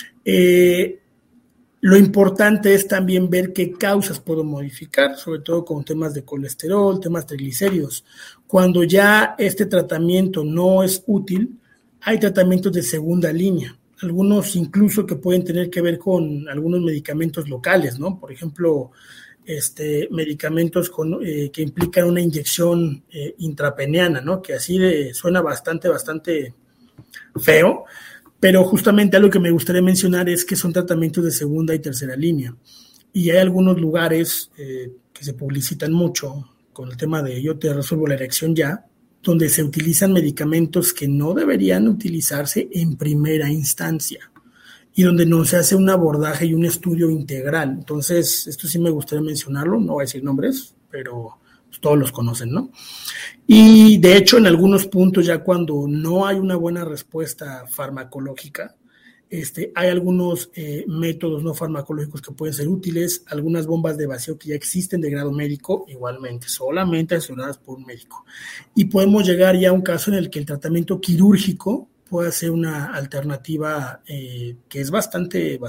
lo importante es también ver qué causas puedo modificar, sobre todo con temas de colesterol, temas triglicéridos. Cuando ya este tratamiento no es útil, hay tratamientos de segunda línea, algunos incluso que pueden tener que ver con algunos medicamentos locales, ¿no? Por ejemplo, medicamentos que implican una inyección intrapeneana, ¿no? Que así suena bastante feo, pero justamente algo que me gustaría mencionar es que son tratamientos de segunda y tercera línea. Y hay algunos lugares que se publicitan mucho con el tema de yo te resuelvo la erección ya, donde se utilizan medicamentos que no deberían utilizarse en primera instancia y donde no se hace un abordaje y un estudio integral. Entonces, esto sí me gustaría mencionarlo, no voy a decir nombres, pero pues, todos los conocen, ¿no? Y de hecho, en algunos puntos, ya cuando no hay una buena respuesta farmacológica, hay algunos métodos no farmacológicos que pueden ser útiles, algunas bombas de vacío que ya existen de grado médico, igualmente, solamente asesoradas por un médico. Y podemos llegar ya a un caso en el que el tratamiento quirúrgico puede ser una alternativa que es bastante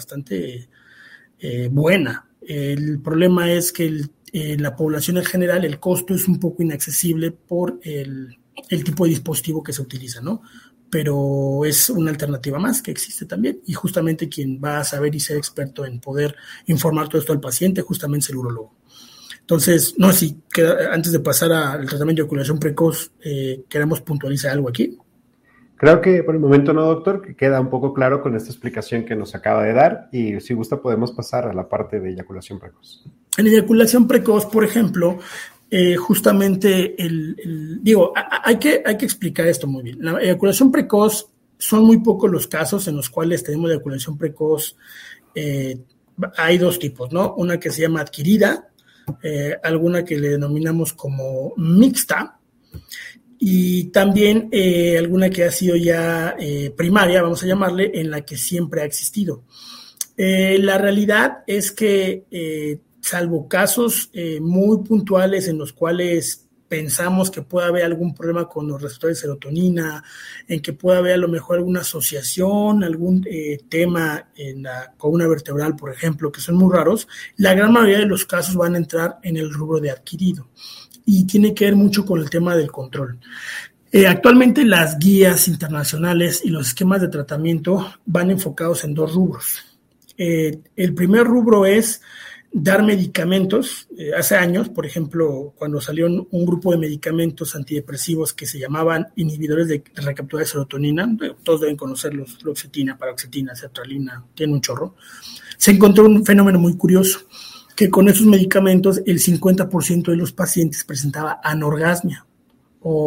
buena. El problema es que la población en general, el costo es un poco inaccesible por el tipo de dispositivo que se utiliza, ¿no? Pero es una alternativa más que existe también, y justamente quien va a saber y ser experto en poder informar todo esto al paciente justamente es el urólogo. Entonces, no sé si antes de pasar al tratamiento de eyaculación precoz, queremos puntualizar algo aquí. Creo que por el momento no, doctor, que queda un poco claro con esta explicación que nos acaba de dar, y si gusta podemos pasar a la parte de eyaculación precoz. En eyaculación precoz, por ejemplo, justamente hay que explicar esto muy bien. La eyaculación precoz, son muy pocos los casos en los cuales tenemos eyaculación precoz. Hay dos tipos, ¿no? Una que se llama adquirida, alguna que le denominamos como mixta, y también alguna que ha sido ya primaria, vamos a llamarle, en la que siempre ha existido. La realidad es que salvo casos muy puntuales en los cuales pensamos que puede haber algún problema con los receptores de serotonina, en que puede haber a lo mejor alguna asociación, algún tema en la columna vertebral, por ejemplo, que son muy raros, la gran mayoría de los casos van a entrar en el rubro de adquirido y tiene que ver mucho con el tema del control. Actualmente las guías internacionales y los esquemas de tratamiento van enfocados en dos rubros. El primer rubro es dar medicamentos. Hace años, por ejemplo, cuando salió un grupo de medicamentos antidepresivos que se llamaban inhibidores de recaptura de serotonina, todos deben conocerlos, fluoxetina, paroxetina, sertralina, tienen un chorro, se encontró un fenómeno muy curioso, que con esos medicamentos el 50% de los pacientes presentaba anorgasmia o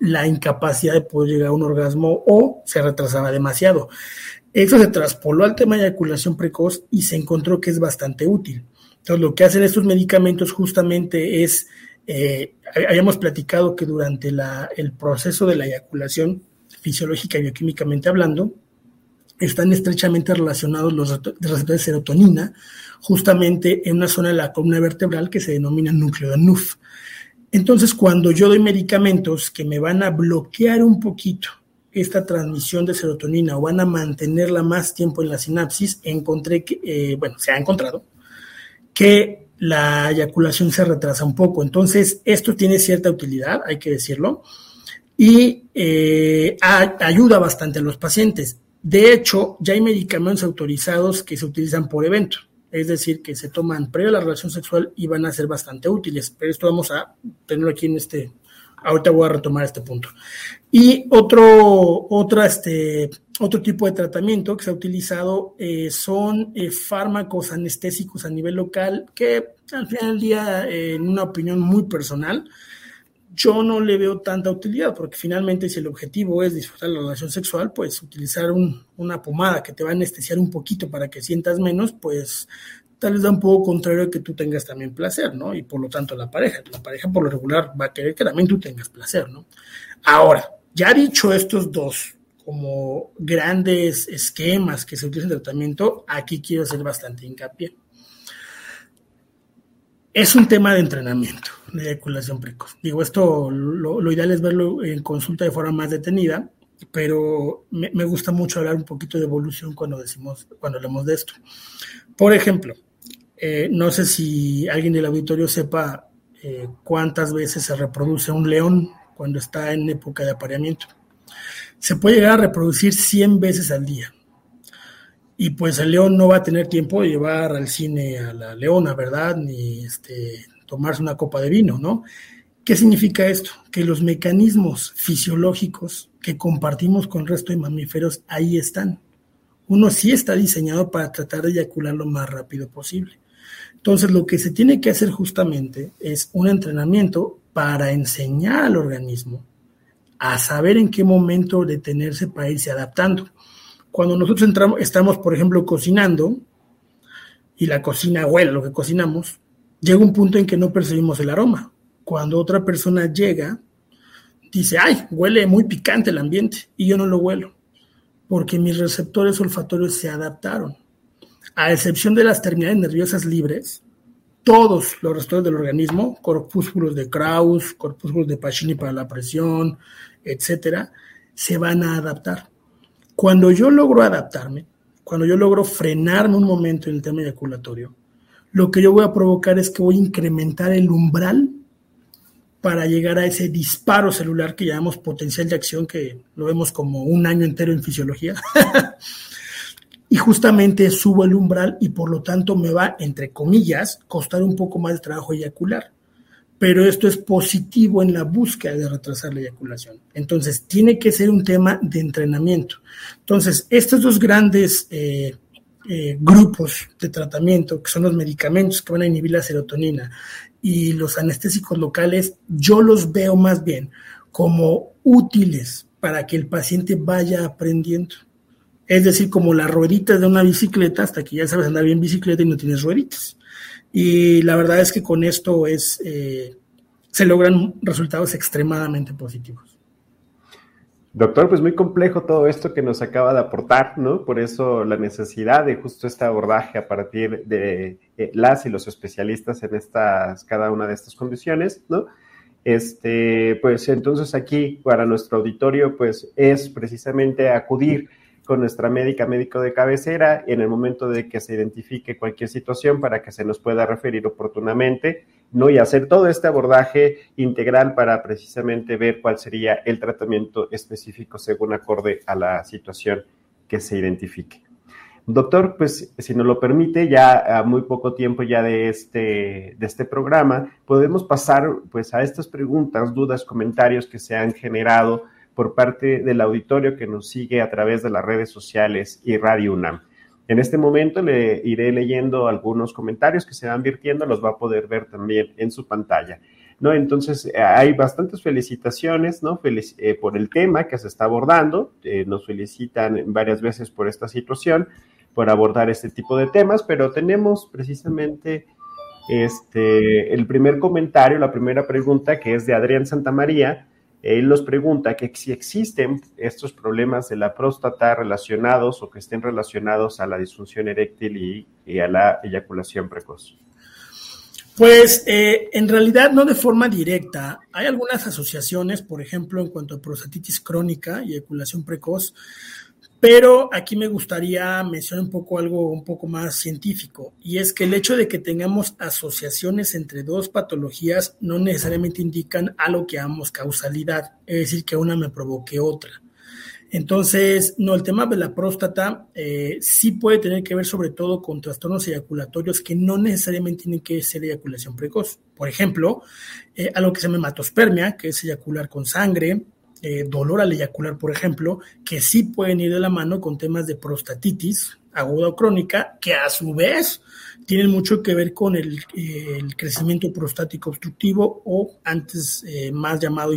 la incapacidad de poder llegar a un orgasmo o se retrasaba demasiado. Eso se traspoló al tema de eyaculación precoz y se encontró que es bastante útil. Entonces, lo que hacen estos medicamentos justamente es, habíamos platicado que durante el proceso de la eyaculación, fisiológica y bioquímicamente hablando, están estrechamente relacionados los receptores de serotonina, justamente en una zona de la columna vertebral que se denomina núcleo de Nuff. Entonces, cuando yo doy medicamentos que me van a bloquear un poquito esta transmisión de serotonina o van a mantenerla más tiempo en la sinapsis, se ha encontrado que la eyaculación se retrasa un poco. Entonces, esto tiene cierta utilidad, hay que decirlo, y ayuda bastante a los pacientes. De hecho, ya hay medicamentos autorizados que se utilizan por evento, es decir, que se toman previo a la relación sexual y van a ser bastante útiles, pero esto vamos a tenerlo aquí ahorita voy a retomar este punto. Y otro tipo de tratamiento que se ha utilizado son fármacos anestésicos a nivel local que al final del día, en una opinión muy personal, yo no le veo tanta utilidad, porque finalmente si el objetivo es disfrutar la relación sexual, pues utilizar una pomada que te va a anestesiar un poquito para que sientas menos, pues tal vez da un poco contrario a que tú tengas también placer, ¿no? Y por lo tanto la pareja por lo regular va a querer que también tú tengas placer, ¿no? Ahora, ya dicho estos dos como grandes esquemas que se utilizan en tratamiento, aquí quiero hacer bastante hincapié. Es un tema de entrenamiento, de eyaculación precoz. Digo, esto lo ideal es verlo en consulta de forma más detenida, pero me gusta mucho hablar un poquito de evolución cuando hablamos de esto. Por ejemplo, no sé si alguien del auditorio sepa cuántas veces se reproduce un león cuando está en época de apareamiento. Se puede llegar a reproducir 100 veces al día. Y pues el león no va a tener tiempo de llevar al cine a la leona, ¿verdad? Ni tomarse una copa de vino, ¿no? ¿Qué significa esto? Que los mecanismos fisiológicos que compartimos con el resto de mamíferos ahí están. Uno sí está diseñado para tratar de eyacular lo más rápido posible. Entonces, lo que se tiene que hacer justamente es un entrenamiento para enseñar al organismo a saber en qué momento detenerse para irse adaptando. Cuando nosotros estamos, por ejemplo, cocinando y la cocina huele lo que cocinamos, llega un punto en que no percibimos el aroma. Cuando otra persona llega, dice, ¡ay, huele muy picante el ambiente! Y yo no lo huelo, porque mis receptores olfatorios se adaptaron. A excepción de las terminales nerviosas libres, todos los receptores del organismo, corpúsculos de Krauss, corpúsculos de Pacini para la presión, etcétera, se van a adaptar. Cuando yo logro adaptarme, cuando yo logro frenarme un momento en el tema eyaculatorio, lo que yo voy a provocar es que voy a incrementar el umbral para llegar a ese disparo celular que llamamos potencial de acción, que lo vemos como un año entero en fisiología. Y justamente subo el umbral y por lo tanto me va, entre comillas, costar un poco más de trabajo eyacular. Pero esto es positivo en la búsqueda de retrasar la eyaculación. Entonces, tiene que ser un tema de entrenamiento. Entonces, estos dos grandes grupos de tratamiento, que son los medicamentos que van a inhibir la serotonina y los anestésicos locales, yo los veo más bien como útiles para que el paciente vaya aprendiendo. Es decir, como las rueditas de una bicicleta, hasta que ya sabes andar bien en bicicleta y no tienes rueditas. Y la verdad es que con esto se logran resultados extremadamente positivos. Doctor, pues muy complejo todo esto que nos acaba de aportar, ¿no? Por eso la necesidad de justo este abordaje a partir de las y los especialistas en cada una de estas condiciones, ¿no? Pues entonces aquí para nuestro auditorio, pues es precisamente acudir con nuestra médico de cabecera en el momento de que se identifique cualquier situación para que se nos pueda referir oportunamente, ¿no? Y hacer todo este abordaje integral para precisamente ver cuál sería el tratamiento específico según acorde a la situación que se identifique. Doctor, pues si nos lo permite, ya a muy poco tiempo ya de este programa, podemos pasar pues a estas preguntas, dudas, comentarios que se han generado por parte del auditorio que nos sigue a través de las redes sociales y Radio UNAM. En este momento le iré leyendo algunos comentarios que se van virtiendo, los va a poder ver también en su pantalla. ¿no? Entonces, hay bastantes felicitaciones, ¿no? Por el tema que se está abordando. Nos felicitan varias veces por esta situación, por abordar este tipo de temas, pero tenemos precisamente el primer comentario, la primera pregunta, que es de Adrián Santamaría. Él nos pregunta que si existen estos problemas de la próstata relacionados o que estén relacionados a la disfunción eréctil y a la eyaculación precoz. Pues en realidad no de forma directa. Hay algunas asociaciones, por ejemplo, en cuanto a prostatitis crónica y eyaculación precoz, pero aquí me gustaría mencionar algo un poco más científico, y es que el hecho de que tengamos asociaciones entre dos patologías no necesariamente indican algo que llamamos causalidad, es decir, que una me provoque otra. Entonces, no, el tema de la próstata sí puede tener que ver sobre todo con trastornos eyaculatorios que no necesariamente tienen que ser eyaculación precoz. Por ejemplo, algo que se llama hematospermia, que es eyacular con sangre, dolor al eyacular, por ejemplo, que sí pueden ir de la mano con temas de prostatitis aguda o crónica, que a su vez tienen mucho que ver con el crecimiento prostático obstructivo o antes más llamado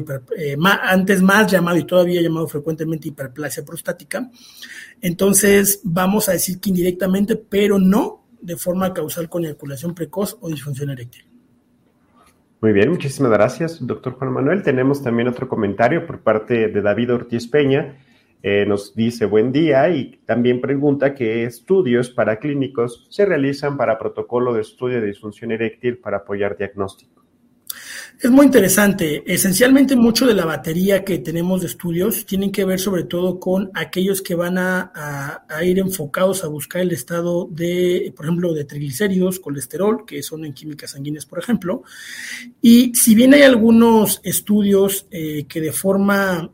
y todavía llamado frecuentemente hiperplasia prostática. Entonces, vamos a decir que indirectamente, pero no de forma causal con eyaculación precoz o disfunción eréctil. Muy bien, muchísimas gracias, doctor Juan Manuel. Tenemos también otro comentario por parte de David Ortiz Peña. Nos dice buen día y también pregunta qué estudios paraclínicos se realizan para protocolo de estudio de disfunción eréctil para apoyar diagnóstico. Es muy interesante. Esencialmente mucho de la batería que tenemos de estudios tienen que ver sobre todo con aquellos que van a ir enfocados a buscar el estado de, por ejemplo, de triglicéridos, colesterol, que son en químicas sanguíneas, por ejemplo. Y si bien hay algunos estudios que de forma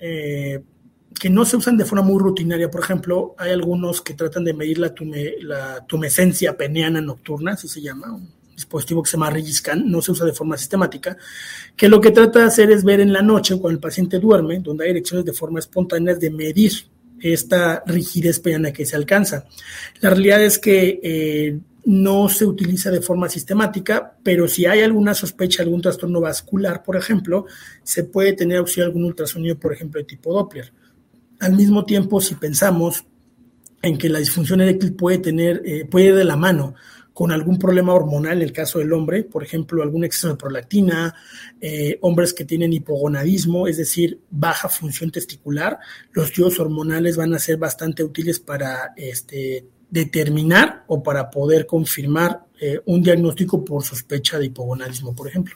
que no se usan de forma muy rutinaria, por ejemplo, hay algunos que tratan de medir la tumescencia peniana nocturna, así se llama, un dispositivo que se llama Rigiscan, no se usa de forma sistemática, que lo que trata de hacer es ver en la noche, cuando el paciente duerme, donde hay erecciones de forma espontánea, de medir esta rigidez peniana que se alcanza. La realidad es que no se utiliza de forma sistemática, pero si hay alguna sospecha, algún trastorno vascular, por ejemplo, se puede tener opción algún ultrasonido, por ejemplo, de tipo Doppler. Al mismo tiempo, si pensamos en que la disfunción eréctil puede ir de la mano con algún problema hormonal, en el caso del hombre, por ejemplo, algún exceso de prolactina, hombres que tienen hipogonadismo, es decir, baja función testicular, los estudios hormonales van a ser bastante útiles para determinar o para poder confirmar un diagnóstico por sospecha de hipogonadismo, por ejemplo.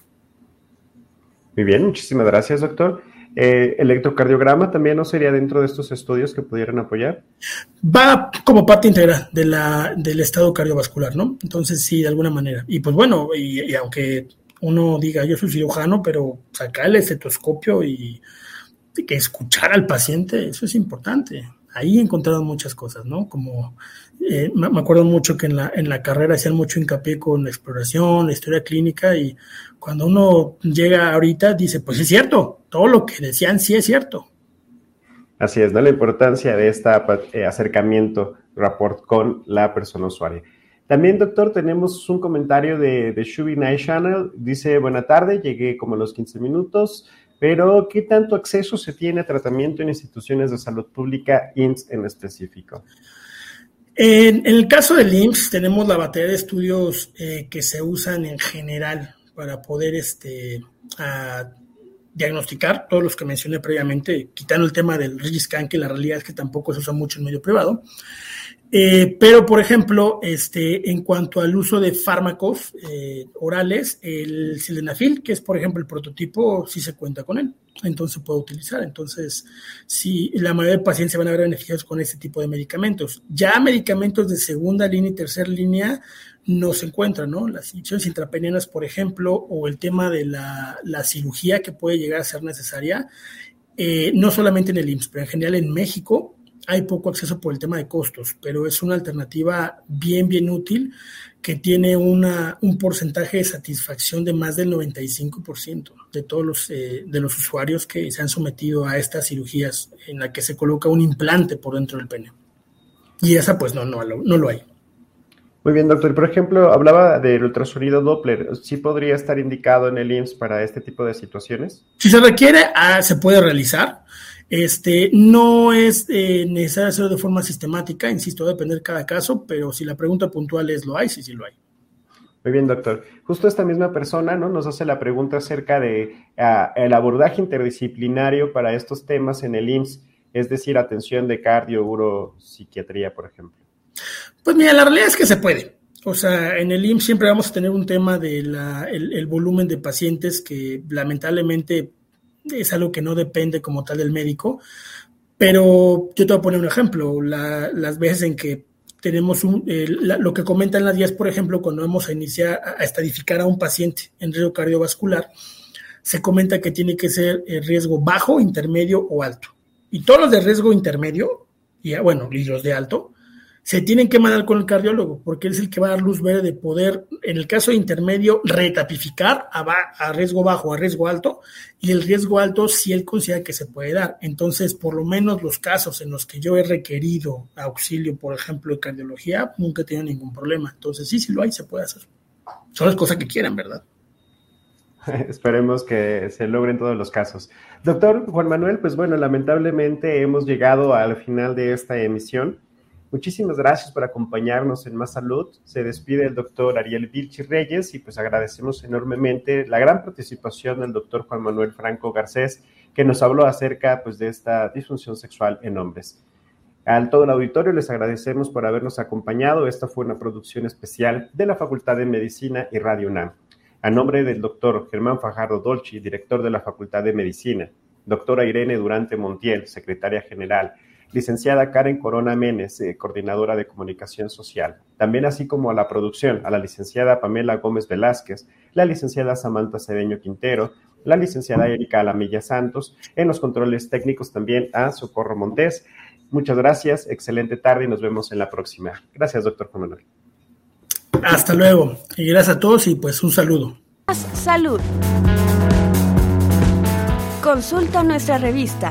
Muy bien, muchísimas gracias, doctor. ¿Electrocardiograma también no sería dentro de estos estudios que pudieran apoyar? Va como parte integral del estado cardiovascular, ¿no? Entonces, sí, de alguna manera. Y pues bueno, y aunque uno diga, yo soy cirujano, pero sacar el estetoscopio y que escuchar al paciente, eso es importante. Ahí he encontrado muchas cosas, ¿no? Como me acuerdo mucho que en la carrera hacían mucho hincapié con la exploración, la historia clínica, y cuando uno llega ahorita dice, pues es cierto, todo lo que decían sí es cierto. Así es, ¿no? La importancia de este acercamiento, rapport con la persona usuaria. También, doctor, tenemos un comentario de Shubi Night Channel. Dice, buena tarde, llegué como a los 15 minutos, pero ¿qué tanto acceso se tiene a tratamiento en instituciones de salud pública, IMSS en específico? En el caso del IMSS tenemos la batería de estudios que se usan en general para poder diagnosticar todos los que mencioné previamente, quitando el tema del Rigiscan, que la realidad es que tampoco se usa mucho en medio privado. Pero, por ejemplo, en cuanto al uso de fármacos orales, el sildenafil, que es, por ejemplo, el prototipo, sí se cuenta con él, entonces se puede utilizar. Entonces, sí, la mayoría de pacientes se van a ver beneficiados con este tipo de medicamentos. Ya medicamentos de segunda línea y tercera línea no se encuentran, ¿no? Las inyecciones intrapenianas, por ejemplo, o el tema de la cirugía que puede llegar a ser necesaria, no solamente en el IMSS, pero en general en México, hay poco acceso por el tema de costos, pero es una alternativa bien útil que tiene un porcentaje de satisfacción de más del 95% de todos de los usuarios que se han sometido a estas cirugías en la que se coloca un implante por dentro del pene. Y esa pues no lo hay. Muy bien, doctor. Por ejemplo, hablaba del ultrasonido Doppler. ¿Sí podría estar indicado en el IMSS para este tipo de situaciones? Si se requiere, se puede realizar. No es necesario hacerlo de forma sistemática, insisto, va a depender cada caso, pero si la pregunta puntual es, ¿lo hay? Sí, sí lo hay. Muy bien, doctor. Justo esta misma persona, ¿no?, nos hace la pregunta acerca de el abordaje interdisciplinario para estos temas en el IMSS, es decir, atención de cardio, uropsiquiatría, por ejemplo. Pues mira, la realidad es que se puede. O sea, en el IMSS siempre vamos a tener un tema de el volumen de pacientes que lamentablemente es algo que no depende como tal del médico, pero yo te voy a poner un ejemplo. Las veces en que tenemos lo que comentan las guías, por ejemplo, cuando vamos a iniciar a estadificar a un paciente en riesgo cardiovascular, se comenta que tiene que ser riesgo bajo, intermedio o alto. Y todos los de riesgo intermedio, y los de alto, se tienen que mandar con el cardiólogo, porque él es el que va a dar luz verde de poder, en el caso de intermedio, retapificar a riesgo bajo, a riesgo alto, y el riesgo alto si él considera que se puede dar. Entonces, por lo menos los casos en los que yo he requerido auxilio, por ejemplo, de cardiología, nunca he tenido ningún problema. Entonces, sí lo hay, se puede hacer. Son las cosas que quieran, ¿verdad? Esperemos que se logren todos los casos. Doctor Juan Manuel, pues bueno, lamentablemente hemos llegado al final de esta emisión. Muchísimas gracias por acompañarnos en Más Salud. Se despide el doctor Ariel Vilchi Reyes y pues agradecemos enormemente la gran participación del doctor Juan Manuel Franco Garcés, que nos habló acerca pues de esta disfunción sexual en hombres. A todo el auditorio les agradecemos por habernos acompañado. Esta fue una producción especial de la Facultad de Medicina y Radio UNAM. A nombre del doctor Germán Fajardo Dolci, director de la Facultad de Medicina, doctora Irene Durante Montiel, secretaria general, licenciada Karen Corona Menes, coordinadora de comunicación social, también así como a la producción, a la licenciada Pamela Gómez Velázquez, la licenciada Samantha Cedeño Quintero, la licenciada Erika Alamilla Santos, en los controles técnicos también a Socorro Montés. Muchas gracias, excelente tarde y nos vemos en la próxima. Gracias, doctor Juan Manuel. Hasta luego, y gracias a todos y pues un saludo. Más Salud. Consulta nuestra revista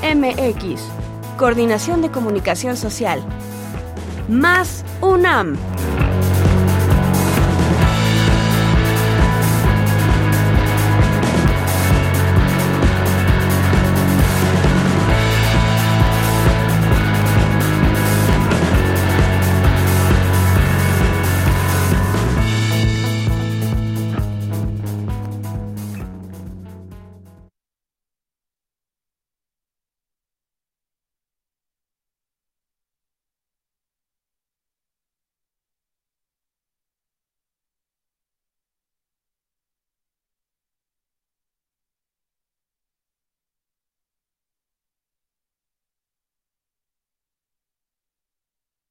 www.massaludfacmed.unam.mx. Coordinación de Comunicación Social. Más UNAM.